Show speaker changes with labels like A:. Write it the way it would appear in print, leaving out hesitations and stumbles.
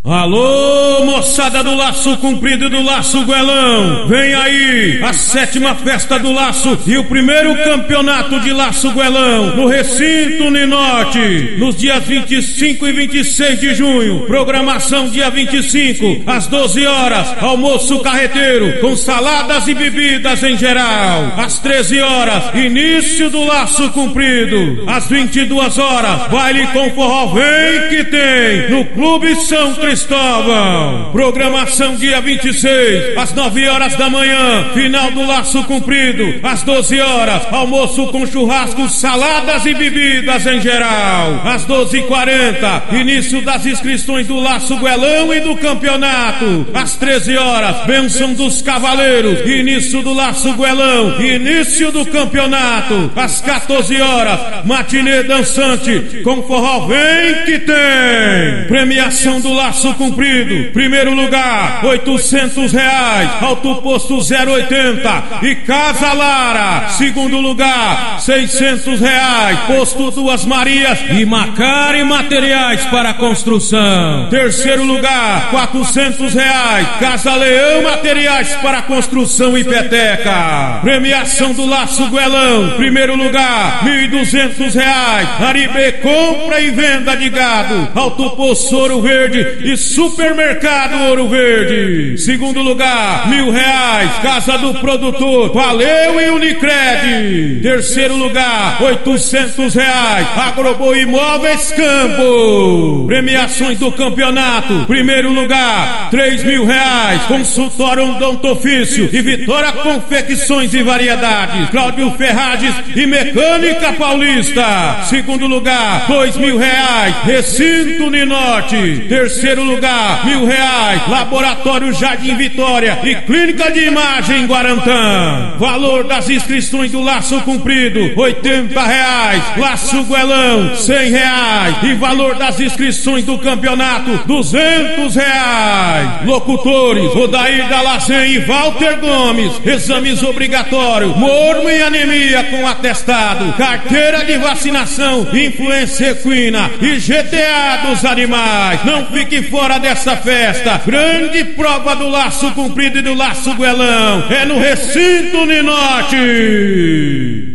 A: Alô, moçada do laço comprido e do laço goelão, vem aí a 7ª festa do laço e o primeiro campeonato de laço goelão no recinto Ninote, nos dias 25 e 26 de junho. Programação dia 25 às 12 horas, almoço carreteiro com saladas e bebidas em geral. Às 13 horas, início do laço comprido. Às 22 horas, baile com forró vem que tem no Clube São Cristóvão. Programação dia 26 às 9 horas da manhã, final do laço comprido. Às 12 horas, almoço com churrasco, saladas e bebidas em geral. Às 12h40, início das inscrições do laço goelão e do campeonato. Às 13 horas, bênção dos cavaleiros, início do laço goelão, início do campeonato. Às 14 horas, matinê dançante com forró vem que tem. Premiação do laço cumprido, primeiro lugar R$800, Alto Posto 080 e Casa Lara. Segundo lugar R$600, Posto Duas Marias e Macari Materiais para Construção. Terceiro lugar R$400, Casa Leão Materiais para Construção e Peteca. Premiação do laço goelão, primeiro lugar R$1.200, Aribe compra e venda de gado, Alto Posto Ouro Verde e Supermercado Ouro Verde. Segundo lugar R$1.000, Casa do Produtor, Valeu e Unicred. Terceiro lugar R$800, Agroboi Imóveis Campo. Premiações do campeonato, primeiro lugar R$3.000, Consultório Odontofício e Vitória Confecções e Variedades, Cláudio Ferragens e Mecânica Paulista. Segundo lugar R$2.000, Recinto Ninote. Terceiro lugar R$1.000, Laboratório Jardim Vitória e Clínica de Imagem Guarantã. Valor das inscrições do laço comprido R$80, laço goelão R$100 e valor das inscrições do campeonato R$200. Locutores Odair Dalazen e Walter Gomes. Exames obrigatórios, mormo e anemia com atestado, carteira de vacinação, influenza equina e GTA dos animais. Não fique fora dessa festa. Grande prova do laço comprido e do laço goelão é no recinto Ninote.